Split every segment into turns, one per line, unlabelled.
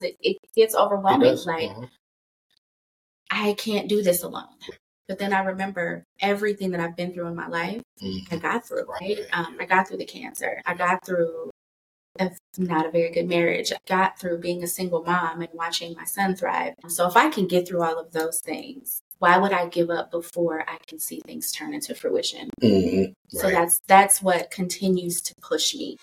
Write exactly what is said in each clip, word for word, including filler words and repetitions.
it, it gets overwhelming.
It does.
Like,
uh-huh.
I can't do this alone. But then I remember everything that I've been through in my life,
mm-hmm.
I got through, right?
right.
Um, I got through the cancer. I got through a, not a very good marriage. I got through being a single mom and watching my son thrive. So if I can get through all of those things, why would I give up before I can see things turn into fruition?
Mm-hmm. Right.
So that's that's what continues to push me.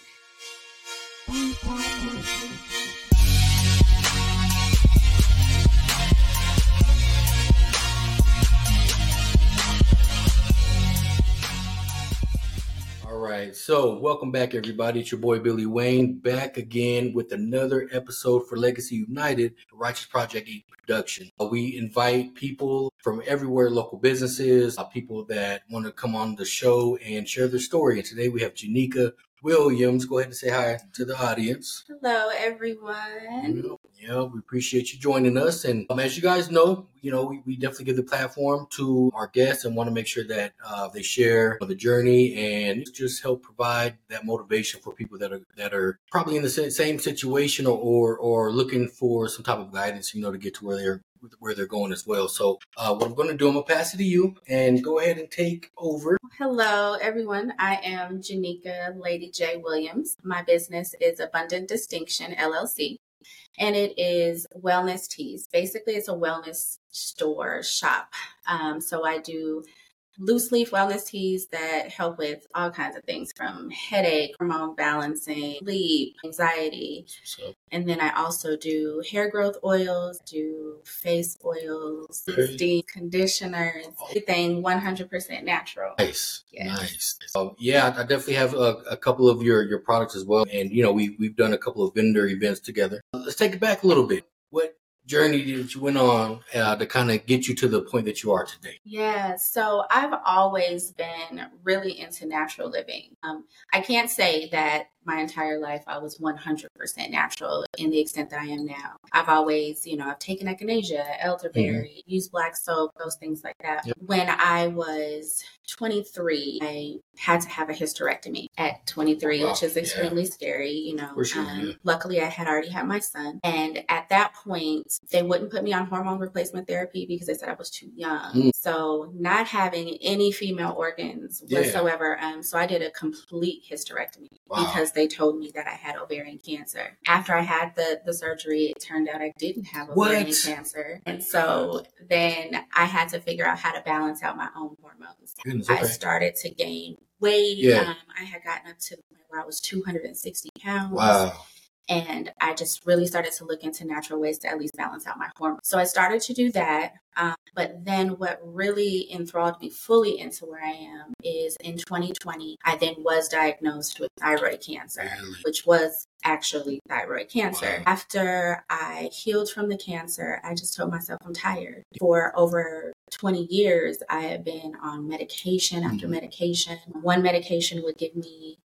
All right, so welcome back, everybody. It's your boy Billy Wayne, back again with another episode for Legacy United, a Righteous Project eight production. Uh, we invite people from everywhere, local businesses, uh, people that want to come on the show and share their story. And today we have Janika Williams. Go ahead and say hi to the audience.
Hello, everyone.
Yeah, we appreciate you joining us. And um, as you guys know, you know, we, we definitely give the platform to our guests and want to make sure that uh, they share the journey and just help provide that motivation for people that are that are probably in the same situation or or, or looking for some type of guidance, you know, to get to where they're where they're going as well. So uh, what I'm going to do, I'm going to pass it to you and go ahead and take over.
Hello, everyone. I am Janika Lady J. Williams. My business is Abundant Distinction, L L C. And it is wellness teas. Basically, it's a wellness store shop. Um, so I do loose leaf wellness teas that help with all kinds of things from headache, hormone balancing, sleep, anxiety.
So,
and then I also do hair growth oils, do face oils,
okay.
steam conditioners, everything one hundred percent natural.
Nice,
yes.
nice. Um, yeah, I definitely have a, a couple of your, your products as well. And, you know, we, we've done a couple of vendor events together. Let's take it back a little bit. What journey that you went on uh, to kind of get you to the point that you are today?
Yeah, so I've always been really into natural living. Um, I can't say that my entire life I was one hundred percent natural in the extent that I am now. I've always, you know, I've taken echinacea, elderberry, mm-hmm. used black soap, those things like that. Yep. When I was twenty-three, I had to have a hysterectomy at twenty-three, wow. which is extremely yeah. scary, you know.
For sure,
um,
yeah.
Luckily, I had already had my son. And at that point, they wouldn't put me on hormone replacement therapy because they said I was too young. Mm. So not having any female organs whatsoever. Yeah. Um, so I did a complete hysterectomy wow. because they told me that I had ovarian cancer. After I had the, the surgery, it turned out I didn't have ovarian what? cancer. And so then I had to figure out how to balance out my own hormones.
Goodness, okay.
I started to gain weight.
Yeah.
Um, I had gotten up to the point where I was two hundred sixty pounds.
Wow.
And I just really started to look into natural ways to at least balance out my hormones. So I started to do that. Um, but then what really enthralled me fully into where I am is in twenty twenty, I then was diagnosed with thyroid cancer, really? which was actually thyroid cancer. Wow. After I healed from the cancer, I just told myself I'm tired. For over twenty years, I had been on medication after mm-hmm. medication. One medication would give me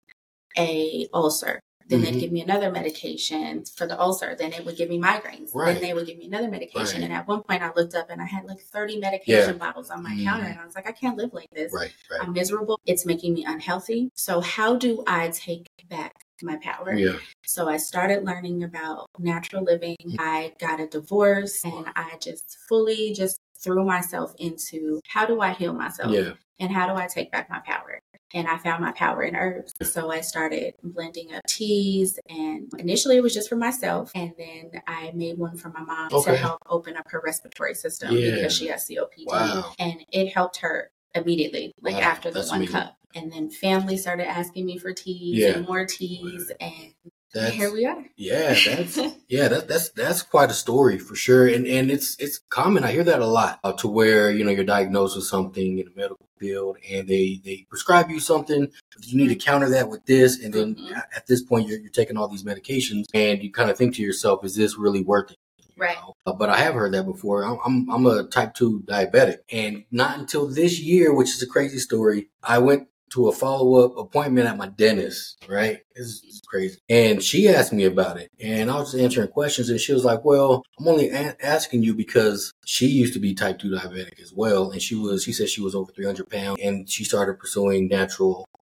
a ulcer. Then mm-hmm. they'd give me another medication for the ulcer. Then it would give me migraines. Right. Then they would give me another medication. Right. And at one point I looked up and I had like thirty medication yeah. bottles on my mm-hmm. counter. And I was like, I can't live like this.
Right, right.
I'm miserable. It's making me unhealthy. So how do I take back my power?
Yeah.
So I started learning about natural living. Mm-hmm. I got a divorce and I just fully just threw myself into how do I heal myself?
Yeah.
And how do I take back my power? And I found my power in herbs. So I started blending up teas. And initially it was just for myself. And then I made one for my mom okay. to help open up her respiratory system yeah. because she has C O P D.
Wow.
And it helped her immediately, like wow. after the That's one amazing. cup. And then family started asking me for teas yeah. and more teas. And That's, here we are.
Yeah, that's yeah, that, that's that's quite a story for sure, and and it's it's common. I hear that a lot uh, to where you know you're diagnosed with something in the medical field, and they they prescribe you something. You need to counter that with this, and then mm-hmm. at this point you're you're taking all these medications, and you kind of think to yourself, "Is this really worth it?"
Right.
Uh, but I have heard that before. I'm, I'm I'm a type two diabetic, and not until this year, which is a crazy story, I went to a follow-up appointment at my dentist, right? It's, it's crazy. And she asked me about it. And I was answering questions, and she was like, well, I'm only a- asking you because she used to be type two diabetic as well. And she was, she said she was over three hundred pounds, and she started pursuing natural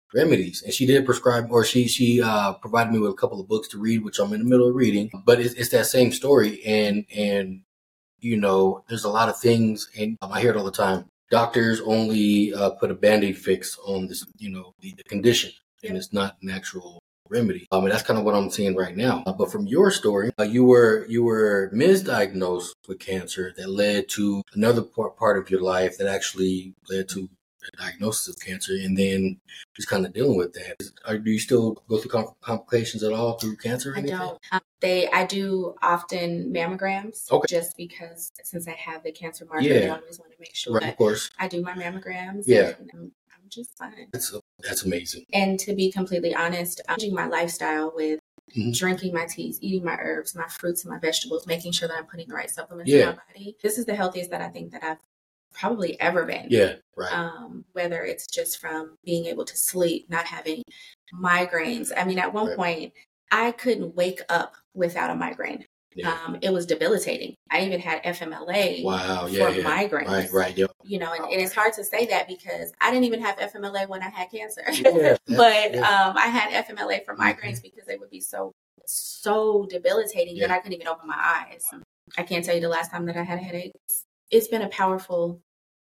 remedies. And she did prescribe, or she she uh, provided me with a couple of books to read, which I'm in the middle of reading. But it's, it's that same story, and and you know, there's a lot of things, and um, I hear it all the time. Doctors only uh, put a Band-Aid fix on this, you know, the, the condition, and it's not an actual remedy. Um, and that's kind of what I'm seeing right now. Uh, but from your story, uh, you were you were misdiagnosed with cancer that led to another part, part of your life that actually led to a diagnosis of cancer, and then just kind of dealing with that. Are, do you still go through com- complications at all through cancer? Or
I
anything?
don't. Um, they, I do often mammograms,
Okay.
just because since I have the cancer marker,
Yeah.
they always want to make sure
Right,
that
of course.
I do my mammograms.
Yeah.
And I'm, I'm just fine.
That's that's amazing.
And to be completely honest, I'm changing my lifestyle with
Mhm.
drinking my teas, eating my herbs, my fruits and my vegetables, making sure that I'm putting the right supplements
Yeah.
in my body. This is the healthiest that I think that I've probably ever been.
Yeah, right.
Um, whether it's just from being able to sleep, not having migraines. I mean, at one
Right.
point, I couldn't wake up without a migraine.
Yeah.
Um, it was debilitating. I even had F M L A
Wow.
for
Yeah. Yeah.
migraines.
Right. Right. Yep.
You know, and, and it's hard to say that because I didn't even have F M L A when I had cancer.
Yeah,
but
yeah.
um, I had F M L A for migraines because they would be so, so debilitating that
Yeah.
I couldn't even open my eyes. I can't tell you the last time that I had a headache. It's been a powerful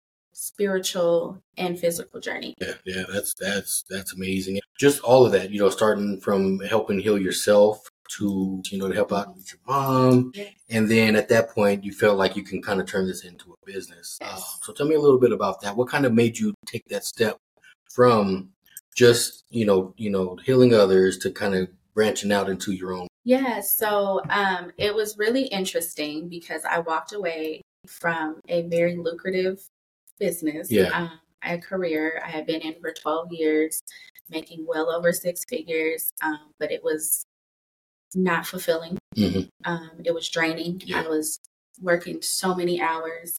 spiritual and physical journey.
Yeah, yeah, that's that's that's amazing. Just all of that, you know, starting from helping heal yourself to, you know, to help out with your mom,
Yeah.
and then at that point, you felt like you can kind of turn this into a business.
Yes.
Um, so tell me a little bit about that. What kind of made you take that step from just, you know, you know, healing others to kind of branching out into your own?
Yeah, so um, it was really interesting because I walked away from a very lucrative business,
Yeah.
um, a career I had been in for twelve years, making well over six figures, um, but it was not fulfilling.
Mhm.
Um, it was draining.
Yeah.
I was working so many hours,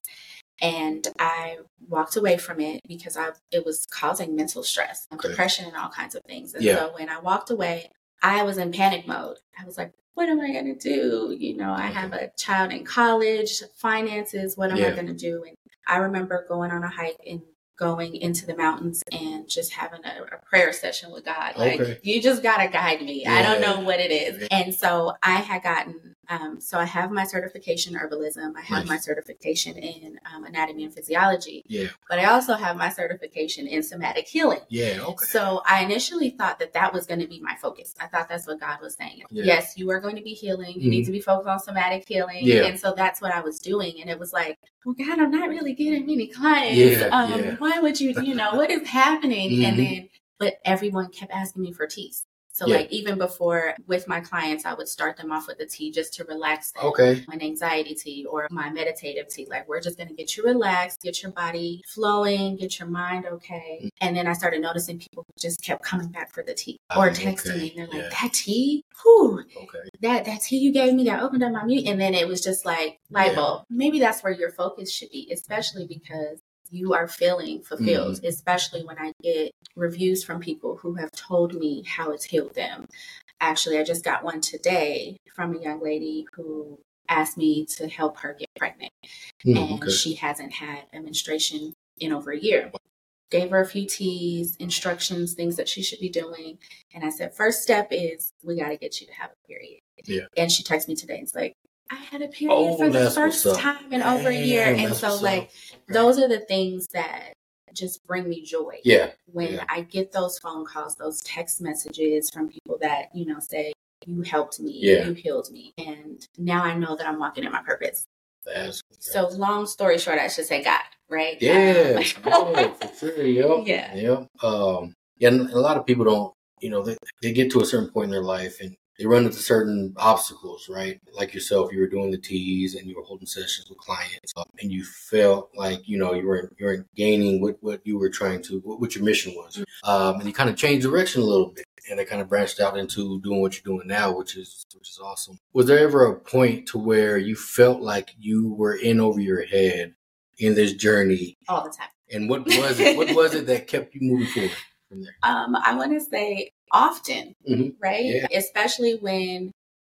and I walked away from it because I it was causing mental stress,
Okay.
depression, and all kinds of things. And
Yeah.
so when I walked away, I was in panic mode. I was like, what am I going to do? You know, I have a child in college, finances, what am I
Yeah.
going to do? And I remember going on a hike and going into the mountains and just having a, a prayer session with God. Like,
Okay.
you just got to guide me. I don't
Yeah.
know what it is. And so I had gotten, um, so I have my certification in herbalism. I have
Nice.
my certification in um, anatomy and physiology,
Yeah.
but I also have my certification in somatic healing.
Yeah. Okay.
So I initially thought that that was going to be my focus. I thought that's what God was saying.
Yeah.
Yes, you are going to be healing. You need
Mhm.
to be focused on somatic healing.
Yeah.
And so that's what I was doing. And it was like, well, God, I'm not really getting many clients.
Yeah,
um,
yeah.
Why would you, you know, what is happening? And
Mhm.
then, but everyone kept asking me for teas. So
Yeah.
like even before with my clients, I would start them off with a tea just to relax them.
Okay.
An anxiety tea or my meditative tea. Like, we're just going to get you relaxed, get your body flowing, get your mind okay. And then I started noticing people just kept coming back for the tea or
Oh,
texting
okay.
me. And they're
Yeah.
like, that tea? Whew,
Okay.
that, that tea you gave me that opened up my mute. And then it was just like, light
Yeah.
bulb. Maybe that's where your focus should be, especially because you are feeling fulfilled,
Mm-hmm.
especially when I get reviews from people who have told me how it's healed them. Actually, I just got one today from a young lady who asked me to help her get pregnant.
Mm,
And
okay.
she hasn't had a menstruation in over a year. Gave her a few teas, instructions, things that she should be doing. And I said, first step is we got to get you to have a period.
Yeah.
And she texted me today and it's like, I had a period
Oh,
for the
that's
first
what's up.
time in over a year.
Damn,
And
that's
so
what's
like,
up. Okay.
those are the things that just bring me joy.
Yeah.
When
Yeah.
I get those phone calls, those text messages from people that, you know, say, you helped me,
Yeah.
you healed me. And now I know that I'm walking in my purpose.
That's,
So long story short, I should say God, right?
yeah,
Um,
yeah, for sure. Yep.
Yeah.
Yep. Um, yeah, and a lot of people don't, you know, they, they get to a certain point in their life and they run into certain obstacles, right? Like yourself, you were doing the teas and you were holding sessions with clients, um, and you felt like, you know, you were you were gaining what, what you were trying to, what, what your mission was, um, and you kind of changed direction a little bit, and it kind of branched out into doing what you're doing now, which is which is awesome. Was there ever a point to where you felt like you were in over your head in this journey,
all the time.
and what was it? What was it that kept you moving forward from there?
Um, I want to say often,
Mhm.
right?
Yeah.
Especially when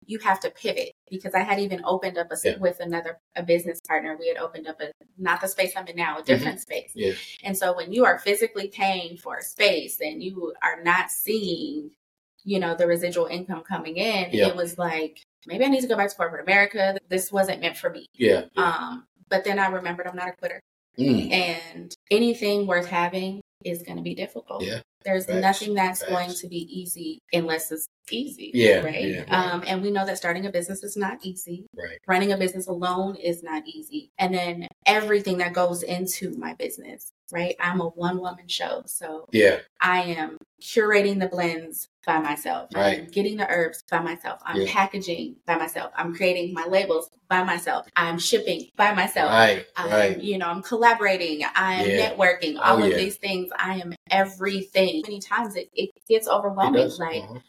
you have to pivot, because I had even opened up a,
Yeah.
with another, a business partner. We had opened up a, not the space I'm in now, a different mm-hmm. space.
Yeah.
And so when you are physically paying for a space and you are not seeing, you know, the residual income coming in, yeah. it was like, maybe I need to go back to corporate America. This wasn't meant for me.
Yeah. yeah.
Um, but then I remembered I'm not a quitter.
Mm.
And anything worth having is going to be difficult.
Yeah.
There's
Facts.
nothing that's
Facts.
going to be easy unless it's easy.
Yeah.
Right.
Yeah, right.
Um, and we know that starting a business is not easy.
Right.
Running a business alone is not easy. And then everything that goes into my business, right? I'm a one woman show. So
yeah,
I am curating the blends by myself.
Right.
I'm getting the herbs by myself. I'm
yeah.
packaging by myself. I'm creating my labels by myself. I'm shipping by myself.
Right.
I'm,
right.
You know, I'm collaborating. I'm
yeah.
networking.
Oh,
all of
yeah.
these things. I am everything. Many times it, it gets overwhelming.
It
like,
uh-huh.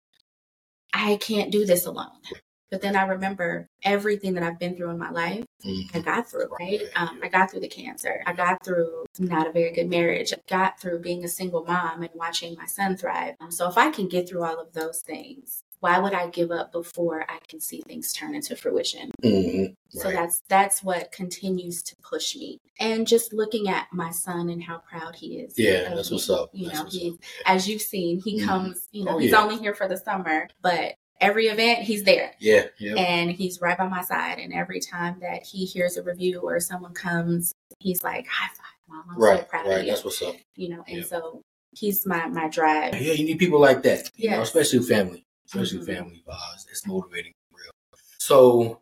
I can't do this alone. But then I remember everything that I've been through in my life, mm-hmm. I got through, right? Um, I got through the cancer. I got through not a very good marriage. I got through being a single mom and watching my son thrive. Um, so if I can get through all of those things, why would I give up before I can see things turn into fruition?
Mm-hmm. Right.
So that's that's what continues to push me. And just looking at my son and how proud he is.
Yeah, that's me. What's up.
You
that's
know,
what's
he,
up.
as you've seen, he mm-hmm. comes, you know,
oh,
he's
yeah.
only here for the summer, but every event, he's there.
Yeah, yeah.
And he's right by my side. And every time that he hears a review or someone comes, he's like, high five, Mom. I'm
right,
so proud
right.
of you.
That's what's up.
You know, and
yeah.
so he's my, my drive.
Yeah, you need people like that. You
yes.
know, especially family. Especially mm-hmm. family. Uh, it's motivating for real. So,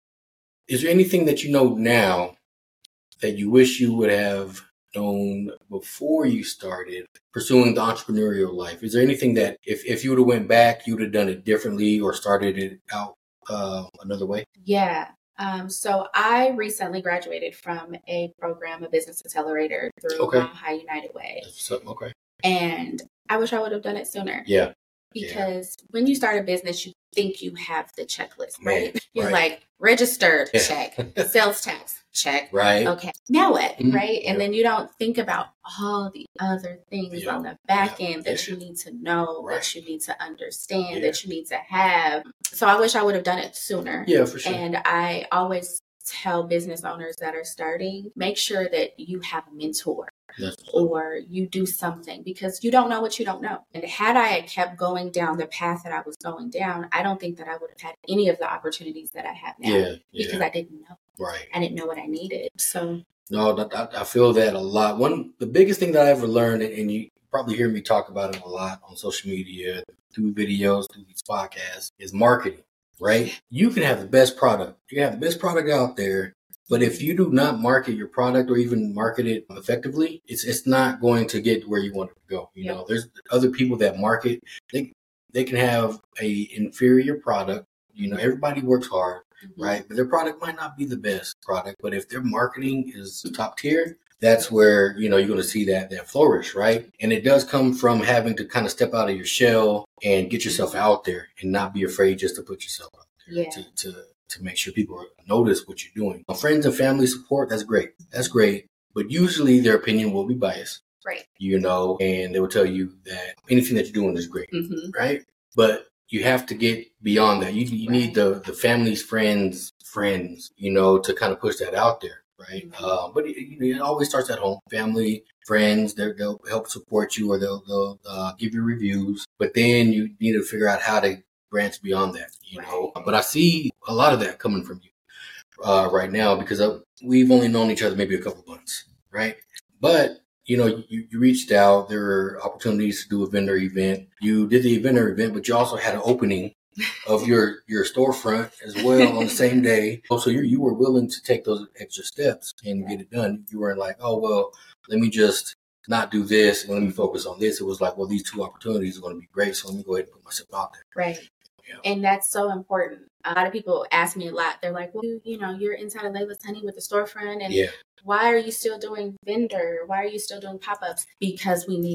is there anything that you know now that you wish you would have known before you started pursuing the entrepreneurial life? Is there anything that if, if you would have went back, you would have done it differently or started it out uh, another way?
Yeah. Um, so I recently graduated from a program, a business accelerator through
okay.
Mile High United Way.
Okay.
And I wish I would have done it sooner.
Yeah.
Because yeah. when you start a business, you think you have the checklist, right?
Man,
You're
right.
like, registered,
yeah.
check. Sales tax, check.
Right.
Okay. Now what?
Mm-hmm.
Right? And
yep.
then you don't think about all the other things
yep.
on the back
yep.
end that
yeah.
you need to know,
right.
that you need to understand,
yeah.
that you need to have. So I wish I would have done it sooner.
Yeah, for sure.
And I always tell business owners that are starting, make sure that you have a mentor.
Yes.
Or you do something, because you don't know what you don't know. And had I kept going down the path that I was going down, I don't think that I would have had any of the opportunities that I have now.
Yeah,
because
yeah.
I didn't know.
Right.
I didn't know what I needed. So
no, I, I feel that a lot. One, the biggest thing that I ever learned, and you probably hear me talk about it a lot on social media, through videos, through these podcasts, is marketing. Right? You can have the best product. You can have the best product out there. But if you do not market your product or even market it effectively, it's it's not going to get where you want it to go. You
yep.
know, there's other people that market. They they can have a inferior product. You know, everybody works hard, mm-hmm. right? But their product might not be the best product. But if their marketing is top tier, that's where, you know, you're going to see that that flourish, right? And it does come from having to kind of step out of your shell and get yourself out there and not be afraid just to put yourself out there
yeah.
to to. to make sure people notice what you're doing. Now, friends and family support, that's great. That's great. But usually their opinion will be biased.
Right.
You know, and they will tell you that anything that you're doing is great.
Mm-hmm.
Right? But you have to get beyond that. You, you
right.
need the, the family's friends, friends, you know, to kind of push that out there. Right? Mm-hmm. Uh, but it, it always starts at home. Family, friends, they'll help support you or they'll, they'll uh, give you reviews. But then you need to figure out how to branch beyond that, you
right.
know. But I see a lot of that coming from you uh, right now because of, we've only known each other maybe a couple of months, right? But, you know, you, you reached out. There were opportunities to do a vendor event. You did the vendor event, but you also had an opening of your, your storefront as well on the same day. So you you were willing to take those extra steps and get it done. You weren't like, oh, well, let me just not do this and let me focus on this. It was like, well, these two opportunities are going to be great. So let me go ahead and put myself out there.
Right. Yeah. And that's so important. A lot of people ask me a lot. They're like, well, you know, you're inside of Layla's Honey with the storefront. And
yeah.
why are you still doing vendor? Why are you still doing pop-ups? Because we need to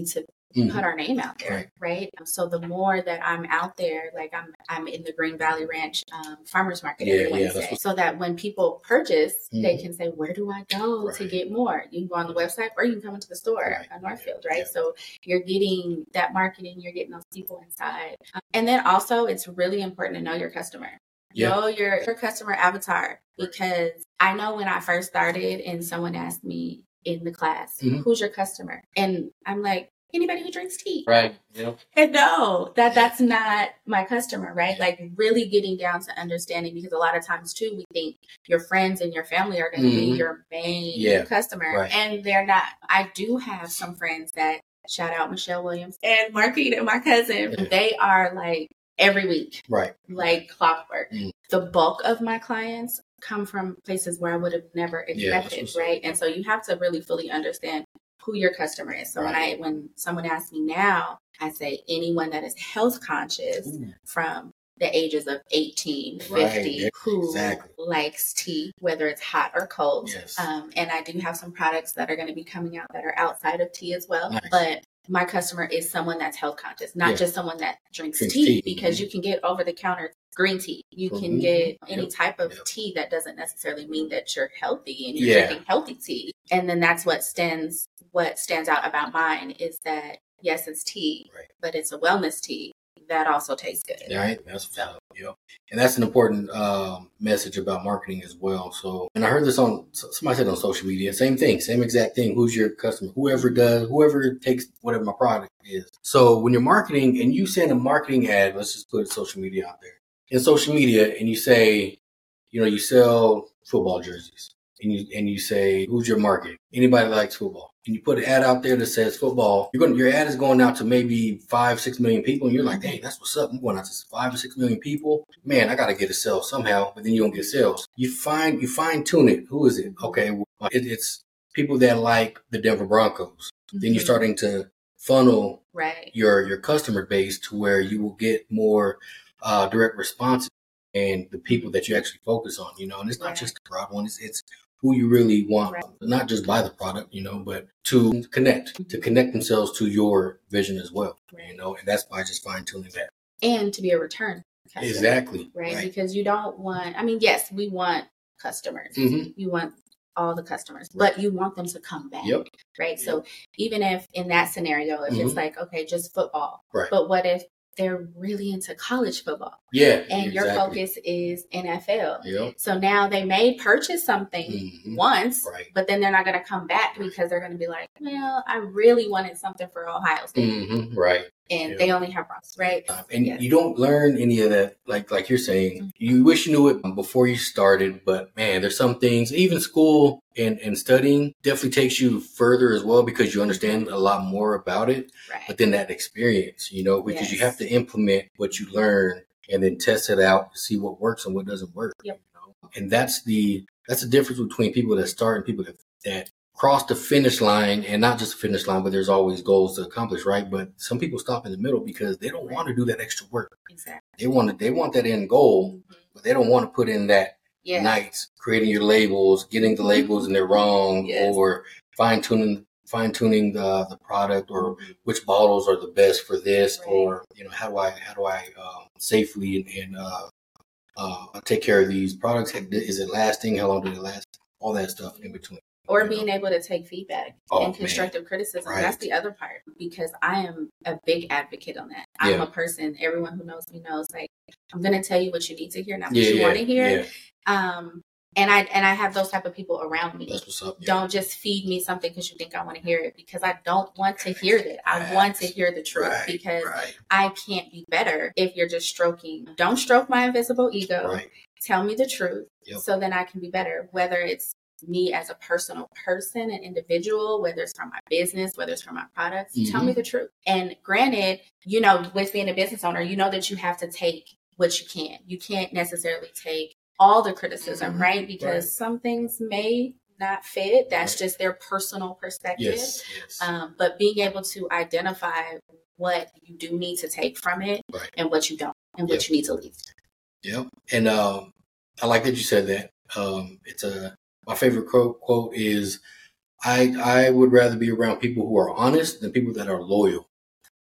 mm-hmm. put our name out there,
right.
right? So the more that I'm out there, like I'm I'm in the Green Valley Ranch um, Farmers Market
yeah,
every Wednesday,
yeah, what...
so that when people purchase, mm-hmm. they can say, where do I go right. to get more? You can go on the website or you can come into the store right. on Northfield, right? Yeah. So you're getting that marketing, you're getting those people inside. Um, and then also it's really important to know your customer. Yeah. Know your, your customer avatar, because I know when I first started and someone asked me in the class, mm-hmm. who's your customer? And I'm like, anybody who drinks tea.
Right. Yep.
And no, that that's not my customer, right? Like really getting down to understanding, because a lot of times too, we think your friends and your family are going to mm-hmm. be your main yeah. customer, right. and they're not. I do have some friends that, shout out Michelle Williams and Marquita, my cousin, yeah. they are like every week,
right?
Like clockwork. Mm. The bulk of my clients come from places where I would have never expected, yeah, right? And so you have to really fully understand who your customer is. So right. when I when someone asks me now, I say anyone that is health conscious Ooh. From the ages of eighteen, right. fifty, yeah, who exactly. likes tea, whether it's hot or cold.
Yes.
Um, and I do have some products that are going to be coming out that are outside of tea as well.
Nice.
But my customer is someone that's health conscious, not yeah. just someone that drinks, drinks
tea,
tea, because mm-hmm. you can get over the counter green tea. You mm-hmm. can get any yep. type of yep. tea. That doesn't necessarily mean that you're healthy and you're yeah. drinking healthy tea. And then that's what stands what stands out about mine is that yes, it's tea,
right.
but it's a wellness tea that also tastes good.
Right, that's valid. Yep. And that's an important um, message about marketing as well. So, and I heard this on somebody said on social media, same thing, same exact thing. Who's your customer? Whoever does, whoever takes whatever my product is. So when you're marketing and you send a marketing ad, let's just put social media out there. In social media, and you say, you know, you sell football jerseys, and you and you say, who's your market? Anybody that likes football. And you put an ad out there that says football. You're going, your ad is going out to maybe five, six million people, and you're like, hey, that's what's up. I'm going out to five or six million people. Man, I got to get a sale somehow, but then you don't get sales. You find you fine tune it. Who is it? Okay, well, it, it's people that like the Denver Broncos. Mm-hmm. Then you're starting to funnel
right.
your your customer base to where you will get more uh, direct responses and the people that you actually focus on. You know, and it's not yeah. just the broad one. It's it's who you really want, right. not just buy the product, you know, but to connect, to connect themselves to your vision as well, right. you know, and that's by just fine tuning that.
And to be a return customer.
Exactly.
Right? right. Because you don't want, I mean, yes, we want customers. Mm-hmm. You want all the customers, right. but you want them to come back.
Yep.
Right.
Yep.
So even if in that scenario, if mm-hmm. it's like, okay, just football,
right.
but what if they're really into college football?
Yeah.
And
exactly.
your focus is N F L.
Yep.
So now they may purchase something
mm-hmm.
once,
right.
but then they're not going to come back because they're going to be like, well, I really wanted something for Ohio State.
Mm-hmm. Right.
And
yep.
they only have Ross, right?
Uh, and yes. you don't learn any of that, like like you're saying. Mm-hmm. You wish you knew it before you started, but man, there's some things, even school and, and studying definitely takes you further as well because you understand a lot more about it.
Right.
But then that experience, you know, because
yes.
you have to implement what you learn and then test it out, see what works and what doesn't work.
Yep.
You know? And that's the that's the difference between people that start and people that, that cross the finish line, and not just the finish line, but there's always goals to accomplish, right? But some people stop in the middle because they don't want to do that extra work.
Exactly.
They want to, they want that end goal, mm-hmm. but they don't want to put in that
yes.
nights, creating your labels, getting the labels and they're wrong,
yes.
or fine tuning, fine tuning the the product, or which bottles are the best for this,
right.
or you know, how do I how do I um, safely and, and uh, uh, take care of these products? Is it lasting? How long do they last? All that stuff in between.
Or being able to take feedback
oh,
and constructive
man.
criticism.
Right.
That's the other part, because I am a big advocate on that. I'm
yeah.
a person, everyone who knows me knows, like, I'm going to tell you what you need to hear, not what
yeah,
you
yeah,
want to hear.
Yeah.
Um, and I and I have those type of people around me.
That's what's up. Yeah.
Don't just feed me something because you think I want to hear it, because I don't want to hear that. I
right.
want to hear the truth,
right.
because
right.
I can't be better if you're just stroking. Don't stroke my invisible ego.
Right.
Tell me the truth
yep.
so then I can be better, whether it's me as a personal person, an individual, whether it's from my business, whether it's from my products, mm-hmm. tell me the truth. And granted, you know, with being a business owner, you know that you have to take what you can. You can't necessarily take all the criticism, mm-hmm. right? Because right. some things may not fit. That's right. just their personal perspective.
Yes, yes.
Um, but being able to identify what you do need to take from it
right.
and what you don't, and
yep.
what you need to leave.
Yep. And um, I like that you said that. Um, it's a My favorite quote, quote is, I I would rather be around people who are honest than people that are loyal.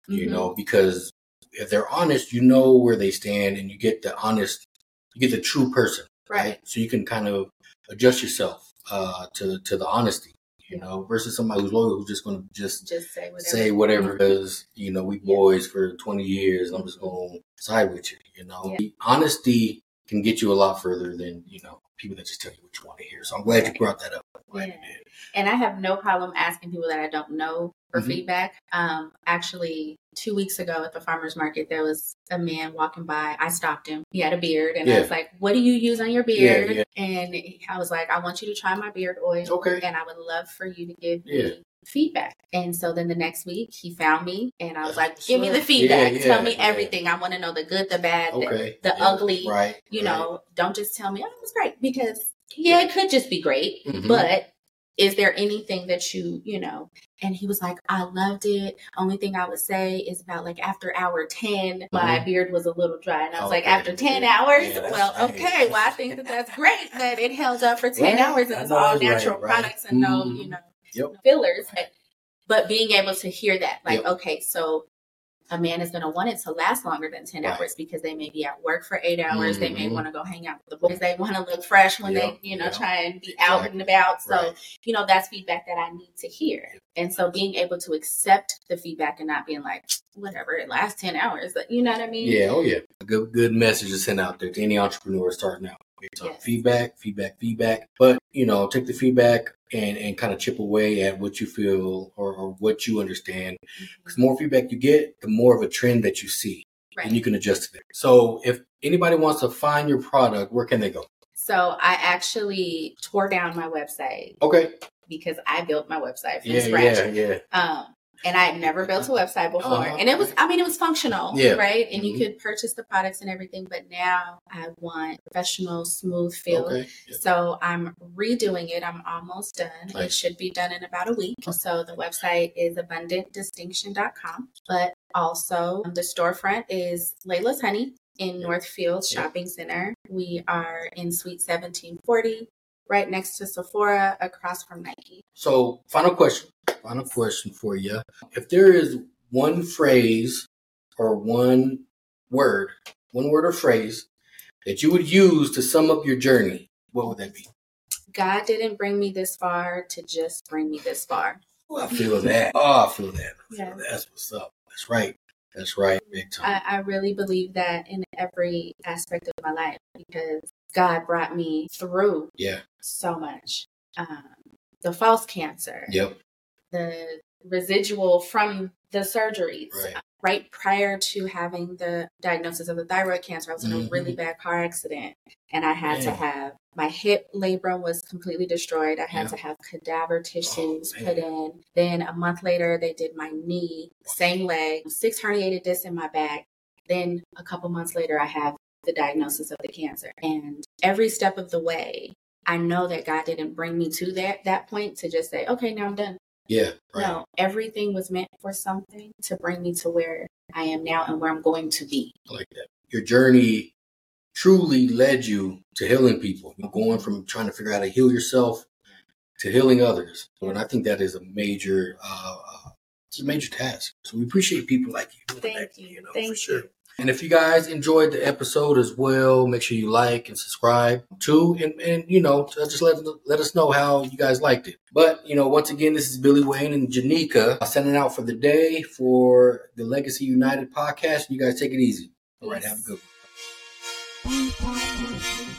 you
Mhm.
know, because if they're honest, you know where they stand and you get the honest, you get the true person, right?
Right.
So you can kind of adjust yourself uh, to to the honesty, you
Yeah.
know, versus somebody who's loyal who's just going to just
Just say whatever.
say whatever because, you know, we
Yeah.
boys for twenty years and I'm just
Mhm.
going to side with you, you know.
Yeah.
Honesty can get you a lot further than, you know, people that just tell you what you want to hear. So I'm glad
Right.
you brought that up. I'm glad
Yeah.
you did.
And I have no problem asking people that I don't know for
Mhm.
feedback. Um, actually, two weeks ago at the farmer's market, there was a man walking by. I stopped him. He had a beard. And
Yeah.
I was like, what do you use on your
Yeah,
beard?
yeah.
And I was like, I want you to try my beard oil.
Okay.
And I would love for you to give
Yeah.
me feedback. And so then the next week, he found me. And I was
That's
like,
what's
give me
up.
the feedback.
Yeah, yeah,
Tell me
yeah.
everything. I want to know the good, the bad, the,
Okay.
the
Yeah.
ugly.
Right.
You
right.
know, don't just tell me, oh, it was great. Because, yeah, it could just be great.
Mhm.
But is there anything that you, you know, and he was like, I loved it. Only thing I would say is about like after hour ten, my
Mhm.
beard was a little dry. And I was like,
Okay.
after ten
Yeah.
hours?
Yeah, that's
Well,
right.
okay. Well, I think that that's great that it held up for ten
Right.
hours and
I
it's
know
all
that's right,
natural
right.
products and no,
Mhm.
you know,
Yep.
fillers.
Right.
But being able to hear that, like,
Yep.
okay, so a man is going to want it to last longer than ten
Right.
hours because they may be at work for eight hours. They may
Mhm.
want to go hang out with the boys. They want to look fresh when
Yep,
they, you know,
yep.
try and be out
Exactly.
and about. So,
Right.
you know, that's feedback that I need to hear. And so being able to accept the feedback and not being like, whatever, it lasts ten hours. You know what I mean?
Yeah, oh yeah. A good good message to send out there to any entrepreneur starting out. It's
Yes.
feedback, feedback, feedback. But, you know, take the feedback and, and kind of chip away at what you feel or, or what you understand. Because the more feedback you get, the more of a trend that you see.
Right.
And you can adjust to it. So if anybody wants to find your product, where can they go?
So I actually tore down my website
Okay.
because I built my website from
Yeah,
scratch.
yeah, yeah.
Um, and I had never built a website before.
Uh-huh.
And it was, I mean, it was functional,
Yeah.
right? And
Mhm.
you could purchase the products and everything. But now I want professional, smooth feel.
Okay. Yeah.
So I'm redoing it. I'm almost done. It
Nice.
should be done in about a week. So the website is abundant distinction dot com. But also the storefront is Layla's Honey in
Yeah.
Northfield
Yeah.
Shopping Center. We are in Suite seventeen forty, right next to Sephora, across from Nike.
So, final question. Final question for you. If there is one phrase or one word, one word or phrase that you would use to sum up your journey, what would that be?
God didn't bring me this far to just bring me this far.
Oh, I feel that. Oh, I feel that. I feel
Yeah.
that. That's what's up. That's right. That's right. Big time.
I, I really believe that in every aspect of my life because God brought me through
Yeah.
so much. Um, the false cancer,
Yep.
the residual from the surgeries.
Right.
Right prior to having the diagnosis of the thyroid cancer, I was in a
Mhm.
really bad car accident and I had to
Man.
have my hip labrum was completely destroyed. I had
Yeah.
to have cadaver tissues
Oh,
put
man.
in. Then a month later, they did my knee, same leg, six herniated discs in my back. Then a couple months later, I have the diagnosis of the cancer. And every step of the way, I know that God didn't bring me to that, that point to just say, okay, now I'm done.
Yeah. Right.
No, everything was meant for something to bring me to where I am now and where I'm going to be.
I like that. Your journey truly led you to healing people. You're going from trying to figure out how to heal yourself to healing others. And I think that is a major, uh, uh, it's a major task. So we appreciate people like you. doing
Thank
that,
you.
know,
Thank
for sure.
you.
And if you guys enjoyed the episode as well, make sure you like and subscribe too. And, and you know, just let, let us know how you guys liked it. But, you know, once again, this is Billy Wayne and Janika sending out for the day for the Legacy United podcast. You guys take it easy. All right, have a good one.